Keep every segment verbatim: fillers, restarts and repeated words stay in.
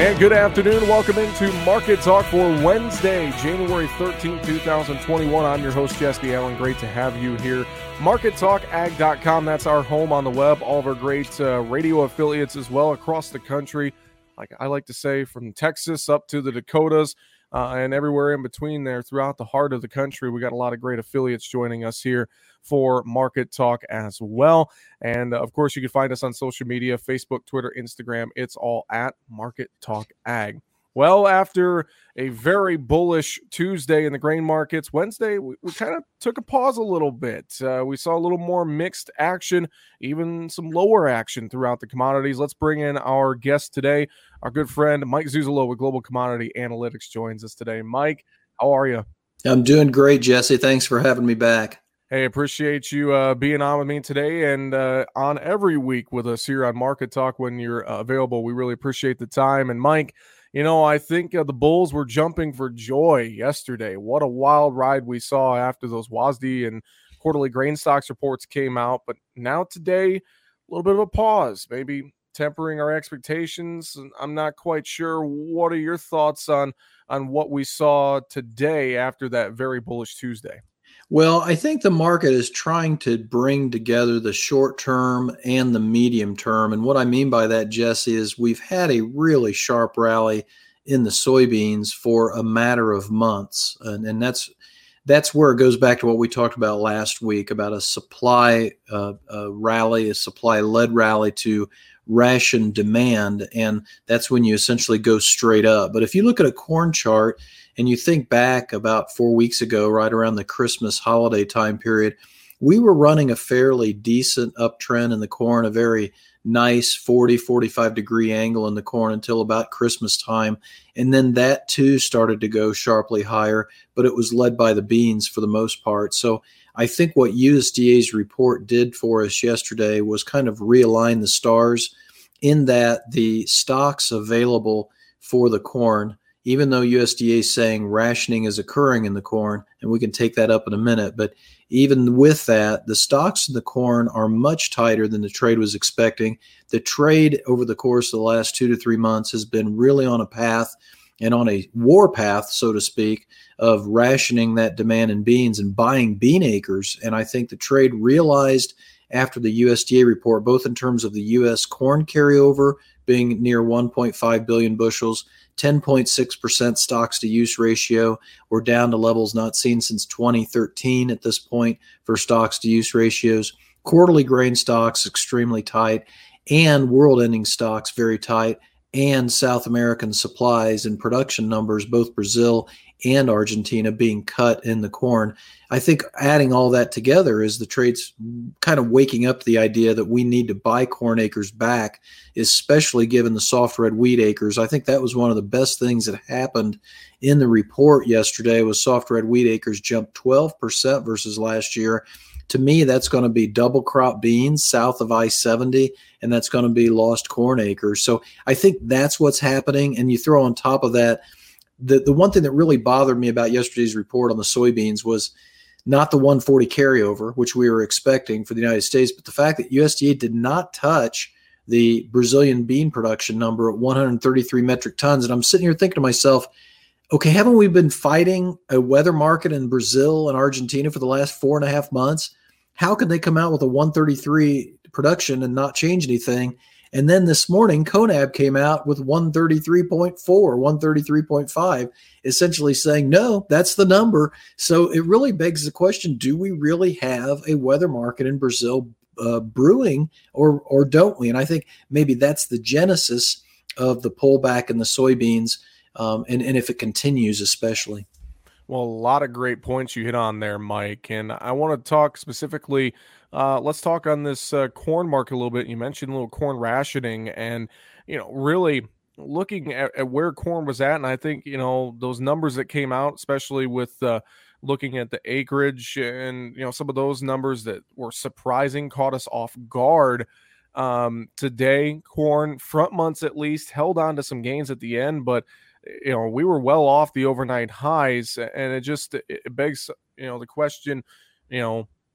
And good afternoon. Welcome into Market Talk for Wednesday, January thirteenth, twenty twenty-one. I'm your host, Jesse Allen. Great to have you here. market talk ag dot com, that's our home on the web. All of our great uh, radio affiliates as well across the country. Like I like to say, from Texas up to the Dakotas uh, and everywhere in between there throughout the heart of the country. We got a lot of great affiliates joining us here for Market Talk as well. And uh, of course, you can find us on social media, Facebook, Twitter, Instagram. It's all at Market Talk Ag. Well, after a very bullish Tuesday in the grain markets, Wednesday, we, we kind of took a pause a little bit. Uh, we saw a little more mixed action, even some lower action throughout the commodities. Let's bring in our guest today. Our good friend, Mike Zuzolo with Global Commodity Analytics joins us today. Mike, how are you? I'm doing great, Jesse. Thanks for having me back. Hey, appreciate you uh, being on with me today and uh, on every week with us here on Market Talk when you're uh, available. We really appreciate the time. And Mike, you know, I think uh, the bulls were jumping for joy yesterday. What a wild ride we saw after those W A S D and quarterly grain stocks reports came out. But now today, a little bit of a pause, maybe tempering our expectations. I'm not quite sure. What are your thoughts on, on what we saw today after that very bullish Tuesday? Well, I think the market is trying to bring together the short term and the medium term. And what I mean by that, Jesse, is we've had a really sharp rally in the soybeans for a matter of months. And, and that's that's where it goes back to what we talked about last week about a supply uh, uh, rally, a supply-led rally to ration demand. And that's when you essentially go straight up. But if you look at a corn chart, and you think back about four weeks ago, right around the Christmas holiday time period, we were running a fairly decent uptrend in the corn, a very nice forty, forty-five degree angle in the corn until about Christmas time. And then that too started to go sharply higher, but it was led by the beans for the most part. So I think what U S D A's report did for us yesterday was kind of realign the stars in that the stocks available for the corn, even though U S D A is saying rationing is occurring in the corn, and we can take that up in a minute, but even with that, the stocks in the corn are much tighter than the trade was expecting. The trade over the course of the last two to three months has been really on a path and on a war path, so to speak, of rationing that demand in beans and buying bean acres. And I think the trade realized after the U S D A report, both in terms of the U S corn carryover being near one point five billion bushels, ten point six percent stocks to use ratio. We're down to levels not seen since twenty thirteen at this point for stocks to use ratios. Quarterly grain stocks extremely tight, and world ending stocks very tight, and South American supplies and production numbers, both Brazil and Argentina, being cut in the corn. I think adding all that together is the trade's kind of waking up to the idea that we need to buy corn acres back, especially given the soft red wheat acres. I think that was one of the best things that happened in the report yesterday was soft red wheat acres jumped twelve percent versus last year. To me, that's going to be double crop beans south of I seventy, and that's going to be lost corn acres. So I think that's what's happening. And you throw on top of that, the, the one thing that really bothered me about yesterday's report on the soybeans was not the one forty carryover, which we were expecting for the United States, but the fact that U S D A did not touch the Brazilian bean production number at one hundred thirty-three metric tons. And I'm sitting here thinking to myself, okay, haven't we been fighting a weather market in Brazil and Argentina for the last four and a half months? How could they come out with a one thirty-three production and not change anything? And then this morning, CONAB came out with one thirty-three point four, one thirty-three point five, essentially saying, no, that's the number. So it really begs the question, do we really have a weather market in Brazil uh, brewing or or don't we? And I think maybe that's the genesis of the pullback in the soybeans, um, and, and if it continues especially. Well, a lot of great points you hit on there, Mike. And I want to talk specifically, uh, let's talk on this uh, corn market a little bit. You mentioned a little corn rationing and, you know, really looking at, at where corn was at. And I think, you know, those numbers that came out, especially with uh, looking at the acreage and, you know, some of those numbers that were surprising, caught us off guard. Um, today, corn front months at least held on to some gains at the end, but you know, we were well off the overnight highs, and it just it begs, you know, the question, you know,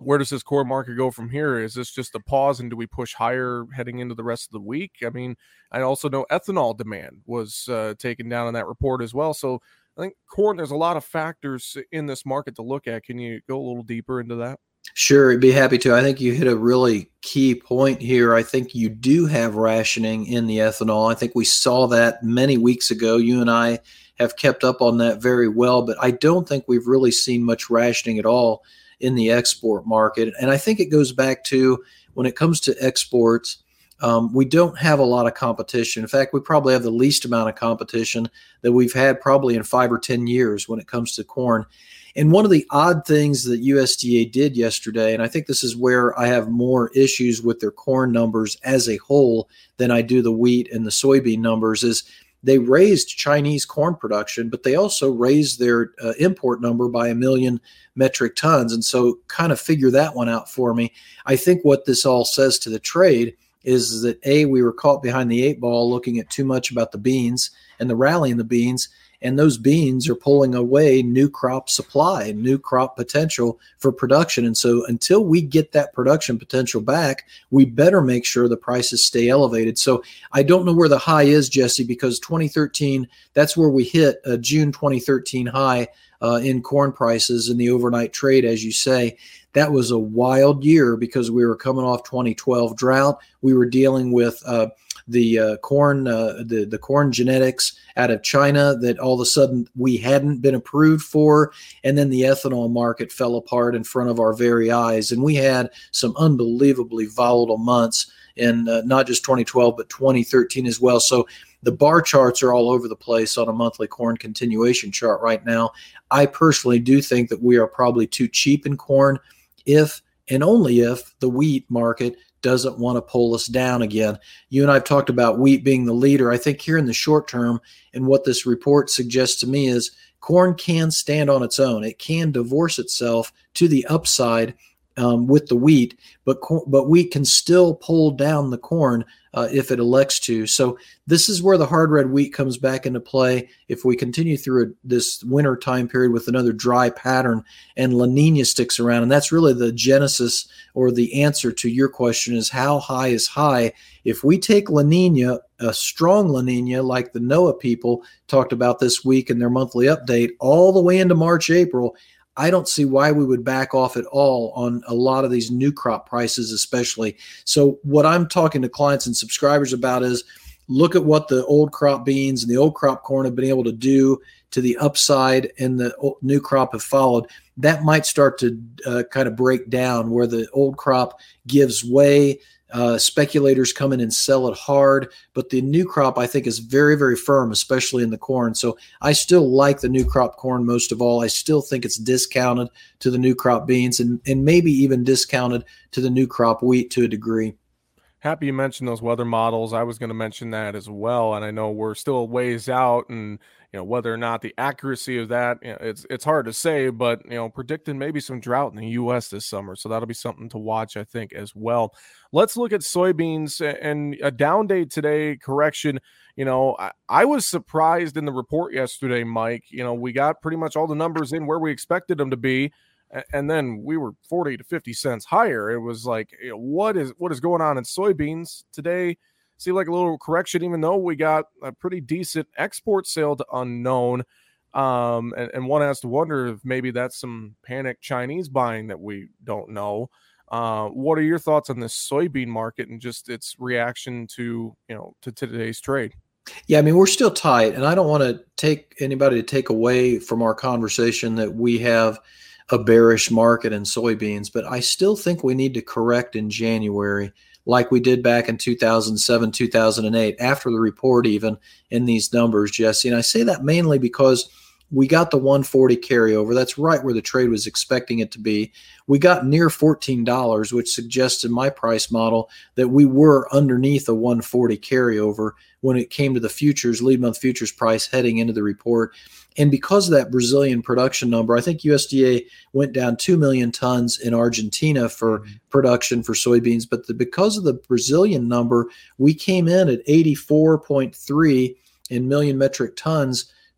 where does this core market go from here? Is this just a pause, and do we push higher heading into the rest of the week? I mean, I also know ethanol demand was uh, taken down in that report as well. So I think corn, there's a lot of factors in this market to look at. Can you go a little deeper into that? Sure, I'd be happy to. I think you hit a really key point here. I think you do have rationing in the ethanol. I think we saw that many weeks ago. You and I have kept up on that very well, but I don't think we've really seen much rationing at all in the export market. And I think it goes back to when it comes to exports, um, we don't have a lot of competition. In fact, we probably have the least amount of competition that we've had probably in five or ten years when it comes to corn. And one of the odd things that U S D A did yesterday, and I think this is where I have more issues with their corn numbers as a whole than I do the wheat and the soybean numbers, is they raised Chinese corn production, but they also raised their uh, import number by a million metric tons. And so kind of figure that one out for me. I think what this all says to the trade is that, A, we were caught behind the eight ball looking at too much about the beans and the rally in the beans. And those beans are pulling away new crop supply, new crop potential for production. And so until we get that production potential back, we better make sure the prices stay elevated. So I don't know where the high is, Jesse, because twenty thirteen, that's where we hit a June twenty thirteen high uh, in corn prices in the overnight trade, as you say. That was a wild year because we were coming off twenty twelve drought. We were dealing with uh, the uh, corn, uh, the, the corn genetics out of China that all of a sudden we hadn't been approved for. And then the ethanol market fell apart in front of our very eyes. And we had some unbelievably volatile months in uh, not just twenty twelve, but twenty thirteen as well. So the bar charts are all over the place on a monthly corn continuation chart right now. I personally do think that we are probably too cheap in corn if and only if the wheat market doesn't want to pull us down again. You and I have talked about wheat being the leader. I think here in the short term, and what this report suggests to me is corn can stand on its own. It can divorce itself to the upside um, with the wheat, but but wheat can still pull down the corn uh, if it elects to. So this is where the hard red wheat comes back into play. If we continue through a, this winter time period with another dry pattern and La Nina sticks around, and that's really the genesis or the answer to your question is how high is high. If we take La Nina, a strong La Nina like the NOAA people talked about this week in their monthly update, all the way into March, April, I don't see why we would back off at all on a lot of these new crop prices, especially. So what I'm talking to clients and subscribers about is look at what the old crop beans and the old crop corn have been able to do to the upside, and the new crop have followed. That might start to uh, kind of break down where the old crop gives way. Uh, speculators come in and sell it hard, but the new crop I think is very, very firm, especially in the corn. So I still like the new crop corn most of all. I still think it's discounted to the new crop beans, and, and maybe even discounted to the new crop wheat to a degree. Happy you mentioned those weather models. I was going to mention that as well. And I know we're still a ways out, and you know, whether or not the accuracy of that, you know, it's it's hard to say, but you know, predicting maybe some drought in the U S this summer. So that'll be something to watch, I think, as well. Let's look at soybeans and a down day today, correction. You know, I, I was surprised in the report yesterday, Mike. You know, we got pretty much all the numbers in where we expected them to be. And then we were forty to fifty cents higher. It was like, you know, what is what is going on in soybeans today? See, like a little correction, even though we got a pretty decent export sale to unknown. Um, and, and one has to wonder if maybe that's some panic Chinese buying that we don't know. Uh, what are your thoughts on this soybean market and just its reaction to, you know, to today's trade? Yeah, I mean, we're still tight, and I don't want to take anybody to take away from our conversation that we have a bearish market in soybeans, but I still think we need to correct in January like we did back in two thousand seven, two thousand eight, after the report even in these numbers, Jesse. And I say that mainly because we got the one forty carryover. That's right where the trade was expecting it to be. We got near fourteen dollars, which suggests in my price model that we were underneath a one forty carryover when it came to the futures, lead month futures price heading into the report. And because of that Brazilian production number, I think U S D A went down two million tons in Argentina for mm-hmm. production for soybeans. But the, because of the Brazilian number, we came in at eighty-four point three in million metric tons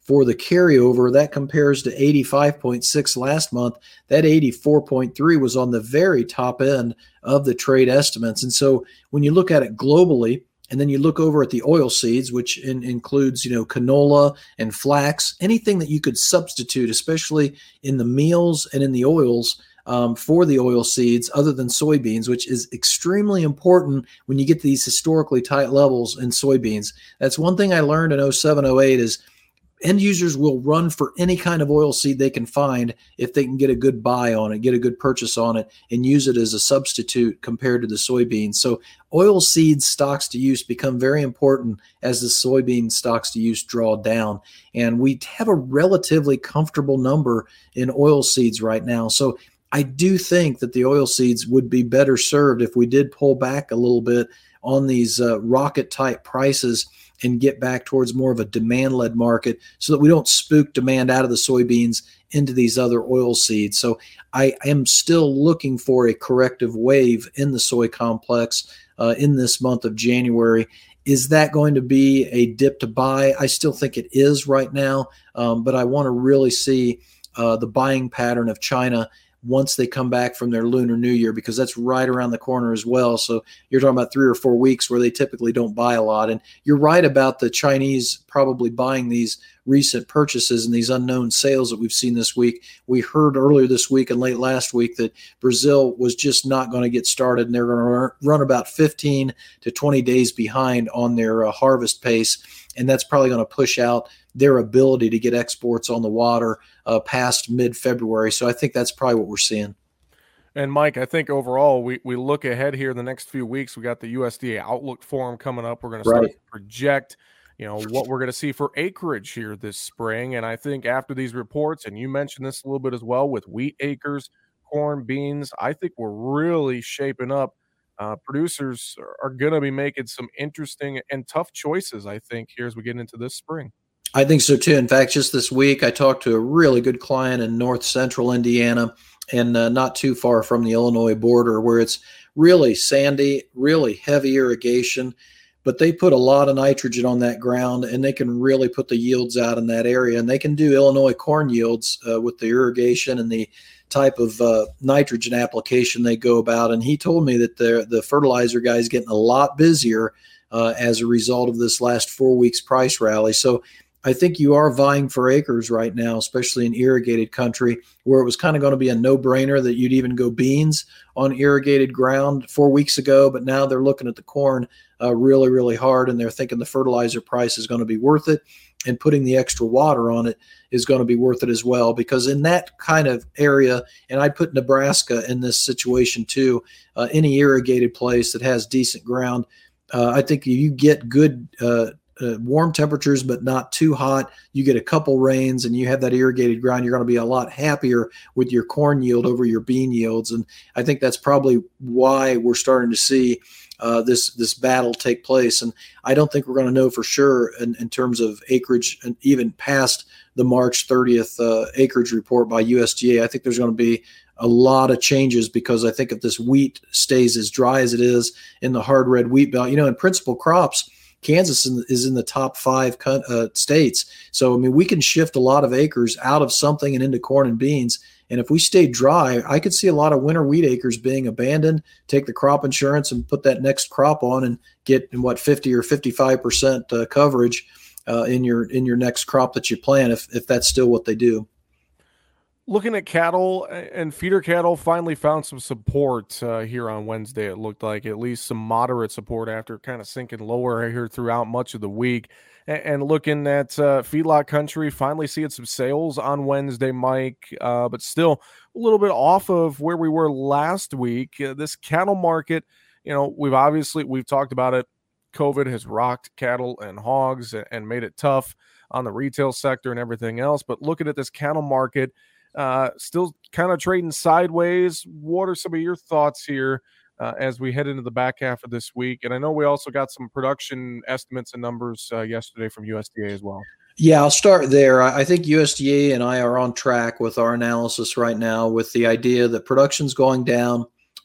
for the carryover. That compares to eighty-five point six last month. That eighty-four point three was on the very top end of the trade estimates. And so when you look at it globally, and then you look over at the oil seeds, which in, includes, you know, canola and flax, anything that you could substitute, especially in the meals and in the oils, um, for the oil seeds other than soybeans, which is extremely important when you get to these historically tight levels in soybeans. That's one thing I learned in oh seven, oh eight is end users will run for any kind of oil seed they can find if they can get a good buy on it, get a good purchase on it, and use it as a substitute compared to the soybeans. So oil seed stocks to use become very important as the soybean stocks to use draw down. And we have a relatively comfortable number in oil seeds right now. So I do think that the oil seeds would be better served if we did pull back a little bit on these uh, rocket type prices and get back towards more of a demand-led market so that we don't spook demand out of the soybeans into these other oil seeds. So I am still looking for a corrective wave in the soy complex uh, in this month of January. Is that going to be a dip to buy? I still think it is right now, um, but I want to really see uh, the buying pattern of China once they come back from their Lunar New Year, because that's right around the corner as well. So you're talking about three or four weeks where they typically don't buy a lot. And you're right about the Chinese probably buying these recent purchases and these unknown sales that we've seen this week. We heard earlier this week and late last week that Brazil was just not going to get started, and they're going to run about fifteen to twenty days behind on their uh, harvest pace. And that's probably going to push out their ability to get exports on the water uh, past mid-February. So I think that's probably what we're seeing. And Mike, I think overall, we, we look ahead here in the next few weeks. We got the U S D A Outlook Forum coming up. We're going to start Right. to project, you know, what we're going to see for acreage here this spring. And I think after these reports, and you mentioned this a little bit as well with wheat acres, corn, beans, I think we're really shaping up. Uh, producers are, are going to be making some interesting and tough choices, I think, here as we get into this spring. I think so too. In fact, just this week, I talked to a really good client in north central Indiana and uh, not too far from the Illinois border, where it's really sandy, really heavy irrigation, but they put a lot of nitrogen on that ground and they can really put the yields out in that area. And they can do Illinois corn yields uh, with the irrigation and the type of uh, nitrogen application they go about. And he told me that the, the fertilizer guy is getting a lot busier uh, as a result of this last four weeks price rally. So I think you are vying for acres right now, especially in irrigated country, where it was kind of going to be a no-brainer that you'd even go beans on irrigated ground four weeks ago. But now they're looking at the corn uh, really, really hard, and they're thinking the fertilizer price is going to be worth it, and putting the extra water on it is going to be worth it as well. Because in that kind of area, and I'd put Nebraska in this situation too, uh, any irrigated place that has decent ground, uh, I think you get good uh Uh, warm temperatures, but not too hot. You get a couple rains and you have that irrigated ground, you're going to be a lot happier with your corn yield over your bean yields. And I think that's probably why we're starting to see uh, this this battle take place. And I don't think we're going to know for sure in, in terms of acreage, and even past the March thirtieth uh, acreage report by U S D A. I think there's going to be a lot of changes, because I think if this wheat stays as dry as it is in the hard red wheat belt, you know, in principal crops, Kansas is in the top five uh, states. So, I mean, we can shift a lot of acres out of something and into corn and beans. And if we stay dry, I could see a lot of winter wheat acres being abandoned, take the crop insurance and put that next crop on and get, what, fifty or fifty-five percent uh, coverage uh, in your in your next crop that you plant, if, if that's still what they do. Looking at cattle, and feeder cattle finally found some support uh, here on Wednesday. It looked like at least some moderate support after kind of sinking lower here throughout much of the week. And, and looking at uh, feedlot country, finally seeing some sales on Wednesday, Mike, uh, but still a little bit off of where we were last week. Uh, this cattle market, you know, we've obviously, we've talked about it. COVID has rocked cattle and hogs and, and made it tough on the retail sector and everything else. But looking at this cattle market, Uh, still kind of trading sideways. What are some of your thoughts here uh, as we head into the back half of this week? And I know we also got some production estimates and numbers uh, yesterday from U S D A as well. Yeah, I'll start there. I think U S D A and I are on track with our analysis right now, with the idea that production's going down,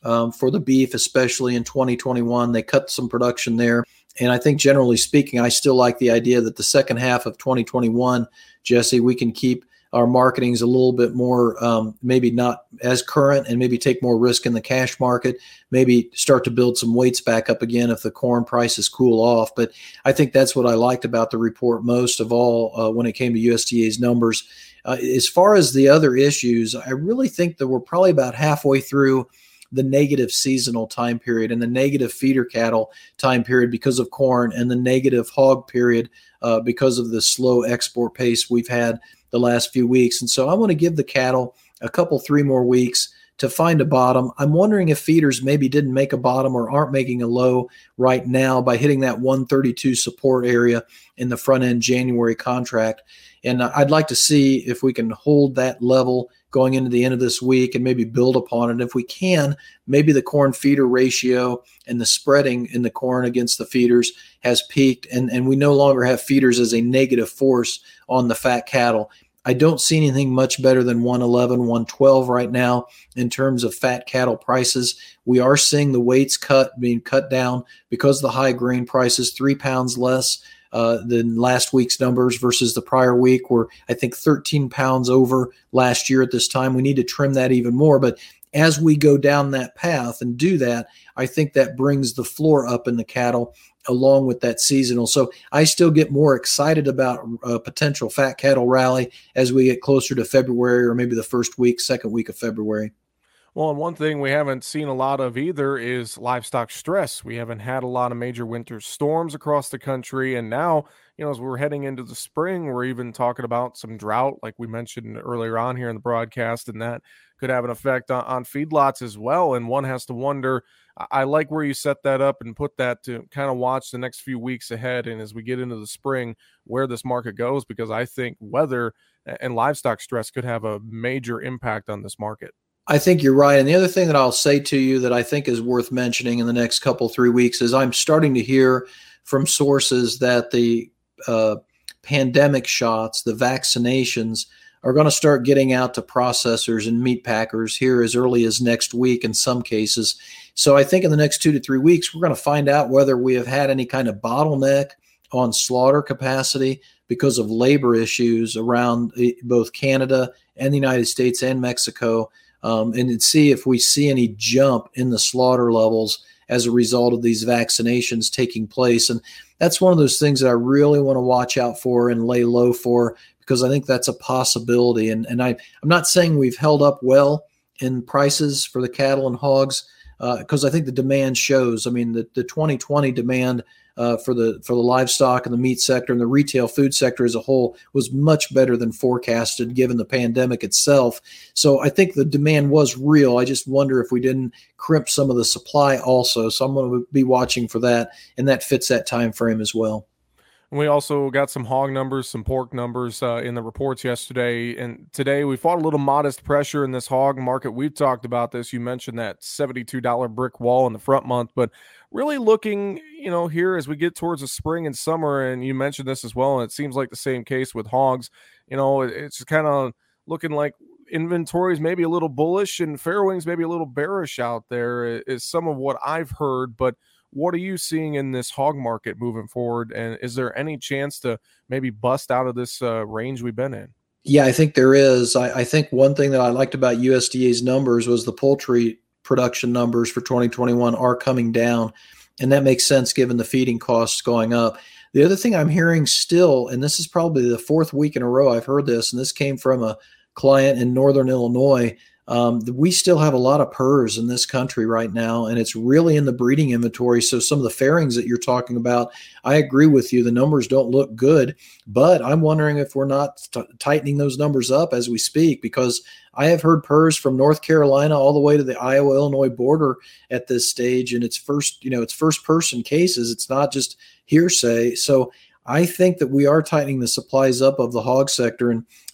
um, for the beef, especially in twenty twenty-one. They cut some production there. And I think generally speaking, I still like the idea that the second half of twenty twenty-one, Jesse, we can keep our marketings a little bit more, um, maybe not as current, and maybe take more risk in the cash market, maybe start to build some weights back up again if the corn prices cool off. But I think that's what I liked about the report most of all uh, when it came to U S D A's numbers. Uh, as far as the other issues, I really think that we're probably about halfway through the negative seasonal time period and the negative feeder cattle time period because of corn, and the negative hog period uh, because of the slow export pace we've had the last few weeks. And so I want to give the cattle a couple, three more weeks to find a bottom. I'm wondering if feeders maybe didn't make a bottom or aren't making a low right now by hitting that one thirty-two support area in the front end January contract. And I'd like to see if we can hold that level going into the end of this week and maybe build upon it. If we can, maybe the corn feeder ratio and the spreading in the corn against the feeders has peaked, and, and we no longer have feeders as a negative force on the fat cattle. I don't see anything much better than one eleven, one twelve right now in terms of fat cattle prices. We are seeing the weights cut, being cut down because of the high grain prices, three pounds less uh, than last week's numbers versus the prior week. We're, I think, thirteen pounds over last year at this time. We need to trim that even more. But as we go down that path and do that, I think that brings the floor up in the cattle along with that seasonal. So I still get more excited about a potential fat cattle rally as we get closer to February, or maybe the first week, second week of February. Well, and one thing we haven't seen a lot of either is livestock stress. We haven't had a lot of major winter storms across the country. And now, you know, as we're heading into the spring, we're even talking about some drought, like we mentioned earlier on here in the broadcast, and that could have an effect on, on feedlots as well. And one has to wonder, I like where you set that up and put that to kind of watch the next few weeks ahead. And as we get into the spring, where this market goes, because I think weather and livestock stress could have a major impact on this market. I think you're right. And the other thing that I'll say to you that I think is worth mentioning in the next couple, three weeks is I'm starting to hear from sources that the uh, pandemic shots, the vaccinations, are going to start getting out to processors and meat packers here as early as next week in some cases. So I think in the next two to three weeks, we're going to find out whether we have had any kind of bottleneck on slaughter capacity because of labor issues around both Canada and the United States and Mexico, um, and see if we see any jump in the slaughter levels as a result of these vaccinations taking place. And that's one of those things that I really want to watch out for and lay low for, because I think that's a possibility. And, and I, I'm not saying we've held up well in prices for the cattle and hogs, because uh, I think the demand shows. I mean, the, the twenty twenty demand uh, for the for the livestock and the meat sector and the retail food sector as a whole was much better than forecasted given the pandemic itself. So I think the demand was real. I just wonder if we didn't crimp some of the supply also. So I'm going to be watching for that, and that fits that time frame as well. And we also got some hog numbers, some pork numbers uh, in the reports yesterday. And today we fought a little modest pressure in this hog market. We've talked about this. You mentioned that seventy-two dollar brick wall in the front month, but really looking, you know, here as we get towards the spring and summer, and you mentioned this as well, and it seems like the same case with hogs. You know, it's kind of looking like inventories maybe a little bullish and fairwings maybe a little bearish out there is some of what I've heard. But what are you seeing in this hog market moving forward? And is there any chance to maybe bust out of this uh, range we've been in? Yeah, I think there is. I, I think one thing that I liked about U S D A's numbers was the poultry production numbers for twenty twenty-one are coming down. And that makes sense given the feeding costs going up. The other thing I'm hearing still, and this is probably the fourth week in a row I've heard this, and this came from a client in Northern Illinois, Um, we still have a lot of P R Rs in this country right now, and it's really in the breeding inventory. So some of the fairings that you're talking about, I agree with you. The numbers don't look good, but I'm wondering if we're not t- tightening those numbers up as we speak, because I have heard P R Rs from North Carolina all the way to the Iowa-Illinois border at this stage, and it's first, you know, it's first person cases. It's not just hearsay. So I think that we are tightening the supplies up of the hog sector. And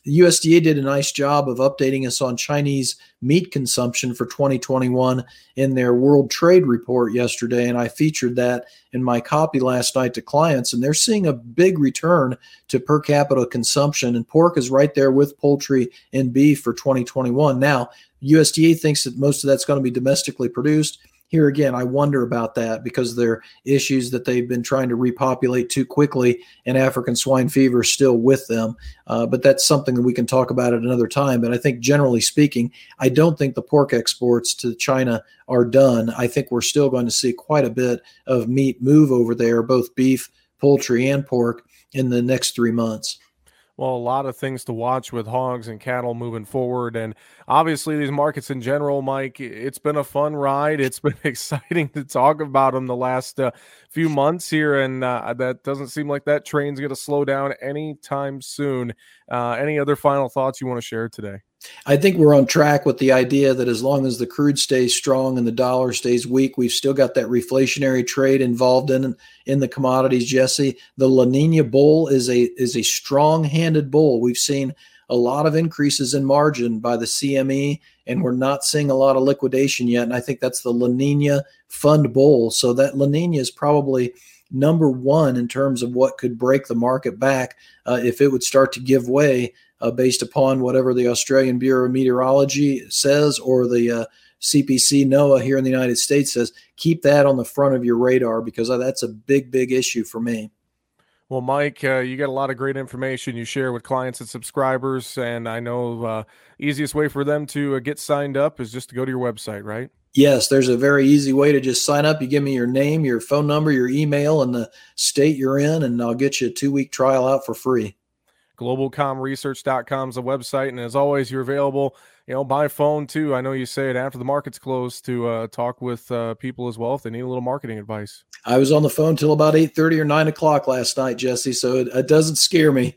the U S D A did a nice job of updating us on Chinese meat consumption for twenty twenty-one in their World Trade Report yesterday, and I featured that in my copy last night to clients, and they're seeing a big return to per capita consumption, and pork is right there with poultry and beef for twenty twenty-one. Now, U S D A thinks that most of that's going to be domestically produced. Here again, I wonder about that because there are issues that they've been trying to repopulate too quickly, and African swine fever is still with them. Uh, but that's something that we can talk about at another time. But I think generally speaking, I don't think the pork exports to China are done. I think we're still going to see quite a bit of meat move over there, both beef, poultry, and pork in the next three months. Well, a lot of things to watch with hogs and cattle moving forward. And obviously these markets in general, Mike, it's been a fun ride. It's been exciting to talk about them the last uh, few months here. And uh, that doesn't seem like that train's going to slow down anytime soon. Uh, any other final thoughts you want to share today? I think we're on track with the idea that as long as the crude stays strong and the dollar stays weak, we've still got that reflationary trade involved in in the commodities, Jesse. The La Nina bull is a is a strong-handed bull. We've seen a lot of increases in margin by the C M E, and we're not seeing a lot of liquidation yet. And I think that's the La Nina fund bull. So that La Nina is probably number one in terms of what could break the market back uh, if it would start to give way. Uh, based upon whatever the Australian Bureau of Meteorology says or the uh, C P C NOAA here in the United States says, keep that on the front of your radar because that's a big, big issue for me. Well, Mike, uh, you got a lot of great information you share with clients and subscribers, and I know uh, easiest way for them to uh, get signed up is just to go to your website, right? Yes, there's a very easy way to just sign up. You give me your name, your phone number, your email, and the state you're in, and I'll get you a two-week trial out for free. global com research dot com is the website, and as always, you're available, you know, by phone too. I know you say it after the market's closed to uh, talk with uh, people as well if they need a little marketing advice. I was on the phone till about eight thirty or nine o'clock last night, Jesse, so it, it doesn't scare me.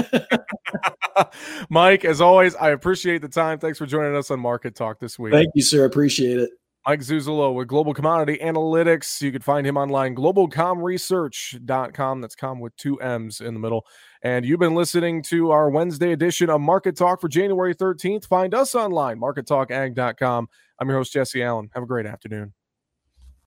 Mike, as always, I appreciate the time. Thanks for joining us on Market Talk this week. Thank you, sir. Appreciate it. Mike Zuzolo with Global Commodity Analytics. You can find him online, global com research dot com. That's com with two M's in the middle. And you've been listening to our Wednesday edition of Market Talk for January thirteenth. Find us online, market talk ag dot com. I'm your host, Jesse Allen. Have a great afternoon.